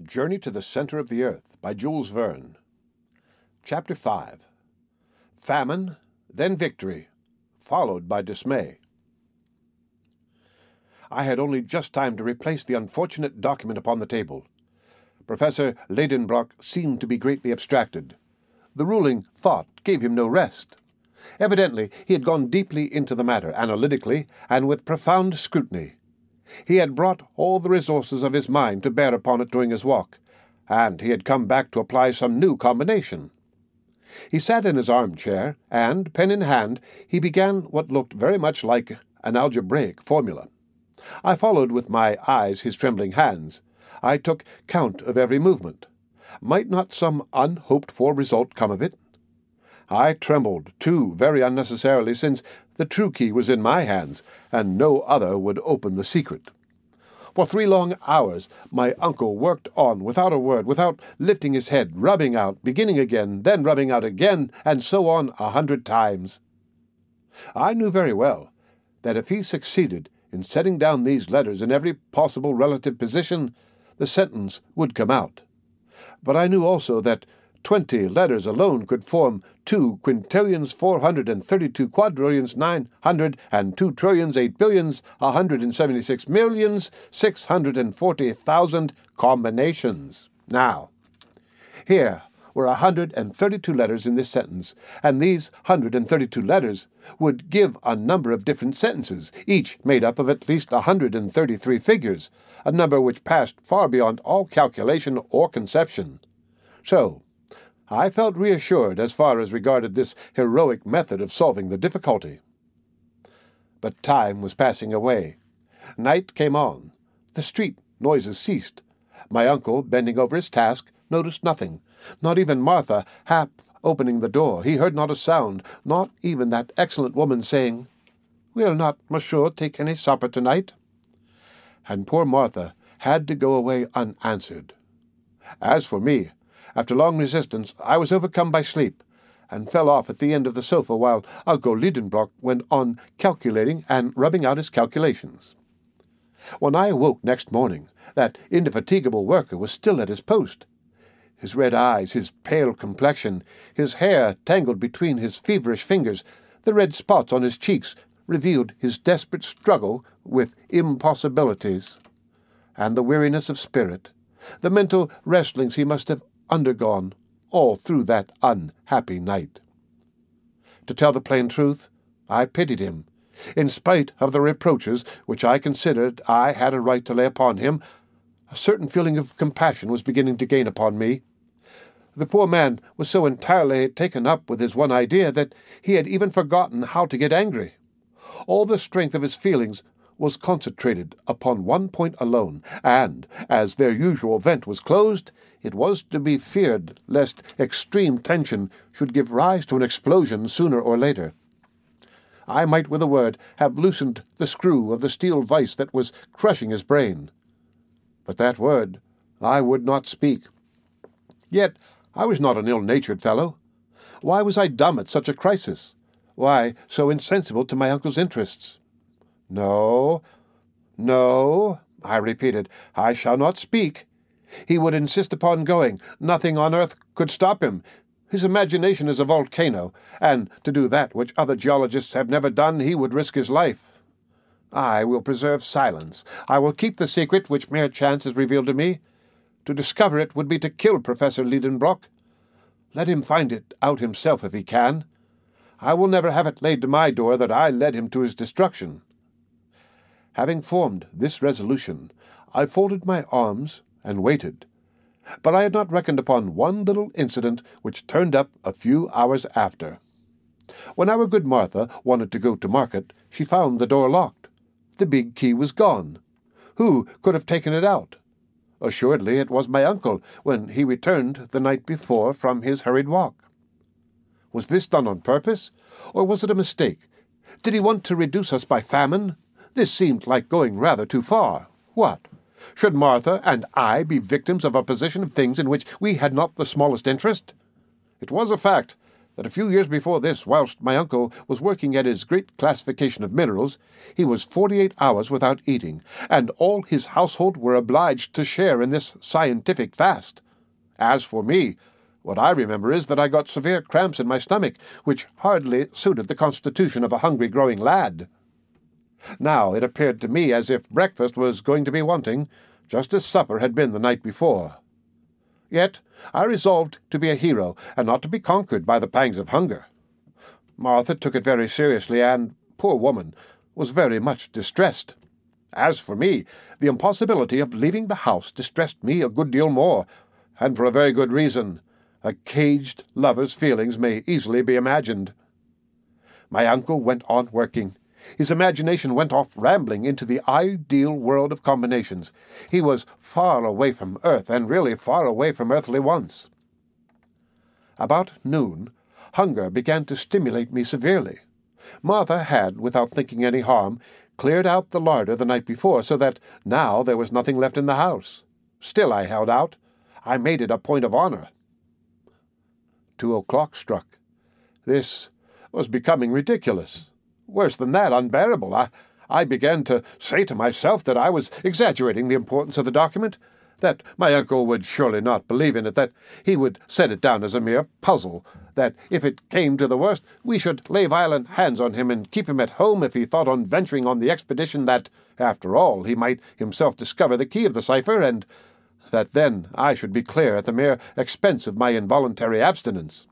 Journey to the Center of the Earth by Jules Verne. Chapter 5. Famine, then victory, followed by dismay. I had only just time to replace the unfortunate document upon the table. Professor Liedenbrock seemed to be greatly abstracted. The ruling thought gave him no rest. Evidently, he had gone deeply into the matter, analytically, and with profound scrutiny. He had brought all the resources of his mind to bear upon it during his walk, and he had come back to apply some new combination. He sat in his armchair, and, pen in hand, he began what looked very much like an algebraic formula. I followed with my eyes his trembling hands. I took count of every movement. Might not some unhoped-for result come of it? I trembled, too, very unnecessarily, since the true key was in my hands, and no other would open the secret. For 3 long hours my uncle worked on without a word, without lifting his head, rubbing out, beginning again, then rubbing out again, and so on 100 times. I knew very well that if he succeeded in setting down these letters in every possible relative position, the sentence would come out. But I knew also that 20 letters alone could form 2 quintillions 432 quadrillions 902 trillions 8 billions 176 millions 640,000 combinations. Now, here were 132 letters in this sentence, and these 132 letters would give a number of different sentences, each made up of at least 133 figures, a number which passed far beyond all calculation or conception. So, I felt reassured as far as regarded this heroic method of solving the difficulty. But time was passing away. Night came on. The street noises ceased. My uncle, bending over his task, noticed nothing, not even Martha half opening the door. He heard not a sound, not even that excellent woman saying, "Will not Monsieur take any supper tonight?" And poor Martha had to go away unanswered. As for me, after long resistance, I was overcome by sleep, and fell off at the end of the sofa while Uncle Liedenbrock went on calculating and rubbing out his calculations. When I awoke next morning, that indefatigable worker was still at his post. His red eyes, his pale complexion, his hair tangled between his feverish fingers, the red spots on his cheeks revealed his desperate struggle with impossibilities, and the weariness of spirit, the mental wrestlings he must have undergone all through that unhappy night. To tell the plain truth, I pitied him. In spite of the reproaches which I considered I had a right to lay upon him, a certain feeling of compassion was beginning to gain upon me. The poor man was so entirely taken up with his one idea that he had even forgotten how to get angry. All the strength of his feelings was concentrated upon one point alone, and, as their usual vent was closed, it was to be feared lest extreme tension should give rise to an explosion sooner or later. I might, with a word, have loosened the screw of the steel vice that was crushing his brain. But that word I would not speak. Yet I was not an ill-natured fellow. Why was I dumb at such a crisis? Why so insensible to my uncle's interests? No, I repeated, I shall not speak. He would insist upon going. Nothing on earth could stop him. His imagination is a volcano, and to do that which other geologists have never done, he would risk his life. I will preserve silence. I will keep the secret which mere chance has revealed to me. To discover it would be to kill Professor Liedenbrock. Let him find it out himself if he can. I will never have it laid to my door that I led him to his destruction. Having formed this resolution, I folded my arms and waited. But I had not reckoned upon one little incident which turned up a few hours after. When our good Martha wanted to go to market, she found the door locked. The big key was gone. Who could have taken it out? Assuredly it was my uncle, when he returned the night before from his hurried walk. Was this done on purpose, or was it a mistake? Did he want to reduce us by famine? This seemed like going rather too far. What? Should Martha and I be victims of a position of things in which we had not the smallest interest? It was a fact that a few years before this, whilst my uncle was working at his great classification of minerals, he was 48 hours without eating, and all his household were obliged to share in this scientific fast. As for me, what I remember is that I got severe cramps in my stomach, which hardly suited the constitution of a hungry growing lad. Now it appeared to me as if breakfast was going to be wanting, just as supper had been the night before. Yet I resolved to be a hero, and not to be conquered by the pangs of hunger. Martha took it very seriously, and, poor woman, was very much distressed. As for me, the impossibility of leaving the house distressed me a good deal more, and for a very good reason. A caged lover's feelings may easily be imagined. My uncle went on working. His imagination went off rambling into the ideal world of combinations. He was far away from Earth, and really far away from earthly wants. About noon, hunger began to stimulate me severely. Martha had, without thinking any harm, cleared out the larder the night before, so that now there was nothing left in the house. Still I held out. I made it a point of honor. 2 o'clock struck. This was becoming ridiculous. Worse than that, unbearable. I began to say to myself that I was exaggerating the importance of the document, that my uncle would surely not believe in it, that he would set it down as a mere puzzle, that if it came to the worst, we should lay violent hands on him and keep him at home if he thought on venturing on the expedition, that, after all, he might himself discover the key of the cipher, and that then I should be clear at the mere expense of my involuntary abstinence.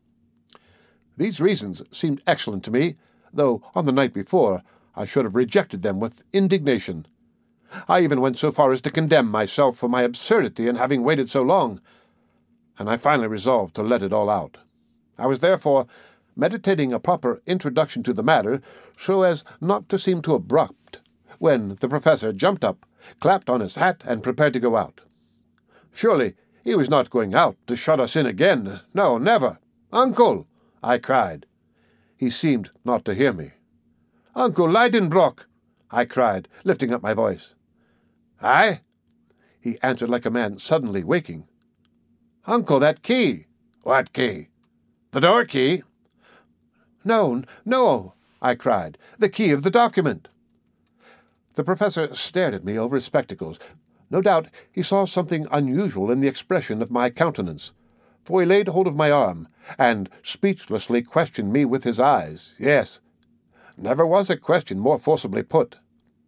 These reasons seemed excellent to me, though on the night before I should have rejected them with indignation. I even went so far as to condemn myself for my absurdity in having waited so long, and I finally resolved to let it all out. I was therefore meditating a proper introduction to the matter, so as not to seem too abrupt, when the professor jumped up, clapped on his hat, and prepared to go out. Surely he was not going out to shut us in again. No, never. "Uncle!" I cried. He seemed not to hear me. "Uncle Lidenbrock!" I cried, lifting up my voice. "Aye?" He answered like a man suddenly waking. "Uncle, that key!" "What key? The door key?" "No, no," I cried. "The key of the document." The professor stared at me over his spectacles. No doubt he saw something unusual in the expression of my countenance, for he laid hold of my arm, and speechlessly questioned me with his eyes. Yes, never was a question more forcibly put.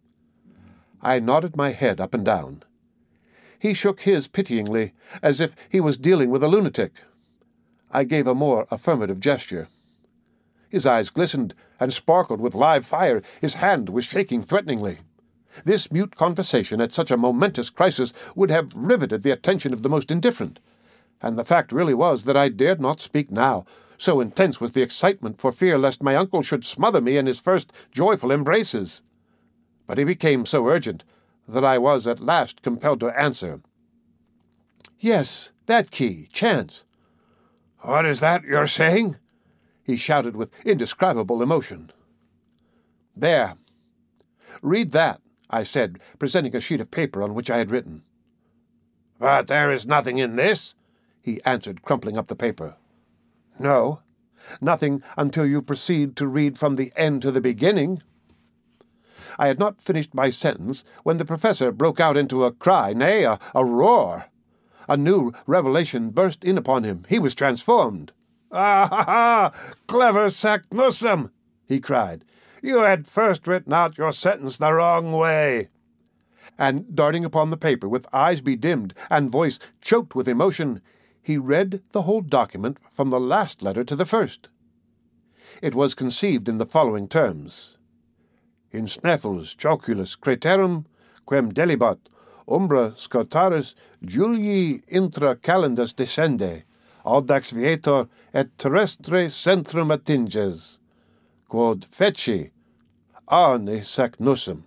I nodded my head up and down. He shook his pityingly, as if he was dealing with a lunatic. I gave a more affirmative gesture. His eyes glistened and sparkled with live fire. His hand was shaking threateningly. This mute conversation at such a momentous crisis would have riveted the attention of the most indifferent, and the fact really was that I dared not speak now, so intense was the excitement for fear lest my uncle should smother me in his first joyful embraces. But he became so urgent that I was at last compelled to answer. "Yes, that key, chance." "What is that you're saying?" he shouted with indescribable emotion. "There. Read that," I said, presenting a sheet of paper on which I had written. "But there is nothing in this," he answered, crumpling up the paper. "No, nothing until you proceed to read from the end to the beginning." I had not finished my sentence when the professor broke out into a cry, nay, a roar. A new revelation burst in upon him. He was transformed. "Ah, ha, ha! Clever Saknussemm!" he cried. "You had first written out your sentence the wrong way." And darting upon the paper with eyes bedimmed and voice choked with emotion, he read the whole document from the last letter to the first. It was conceived in the following terms: "In Sneffels joculus craterum, quem delibat, umbra scotaris Julii intra calendas descende, audax vietor et terrestre centrum attinges, quod feci, Arne Saknussemm."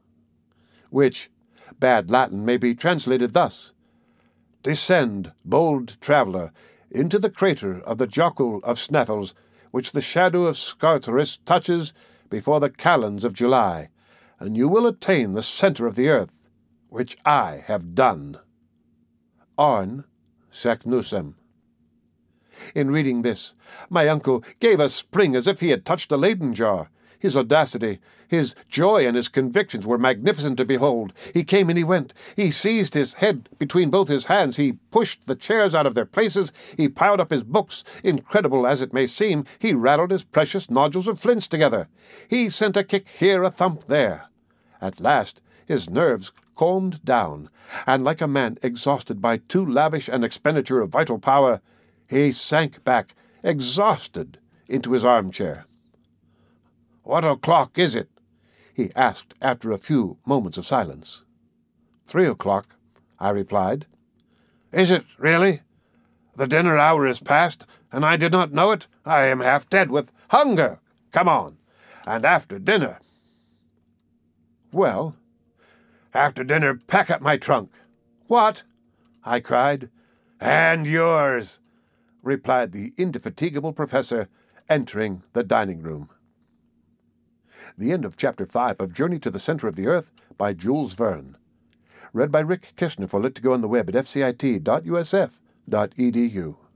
Which, bad Latin, may be translated thus: "Descend, bold traveller, into the crater of the Jocul of Sneffels, which the shadow of Scartaris touches before the calends of July, and you will attain the centre of the earth, which I have done. Arne Saknussemm." In reading this, my uncle gave a spring as if he had touched a Leyden jar. His audacity, his joy, and his convictions were magnificent to behold. He came and he went. He seized his head between both his hands. He pushed the chairs out of their places. He piled up his books. Incredible as it may seem, he rattled his precious nodules of flints together. He sent a kick here, a thump there. At last, his nerves calmed down, and like a man exhausted by too lavish an expenditure of vital power, he sank back, exhausted, into his armchair. "What o'clock is it?" he asked after a few moments of silence. 3:00, I replied. "Is it, really? The dinner hour is past, and I did not know it. I am half dead with hunger. Come on. And after dinner—" "Well?" "After dinner, pack up my trunk." "What?" I cried. "And yours," replied the indefatigable professor, entering the dining-room. The end of Chapter 5 of Journey to the Center of the Earth by Jules Verne. Read by Rick Kishner for Lit2Go on the web at fcit.usf.edu.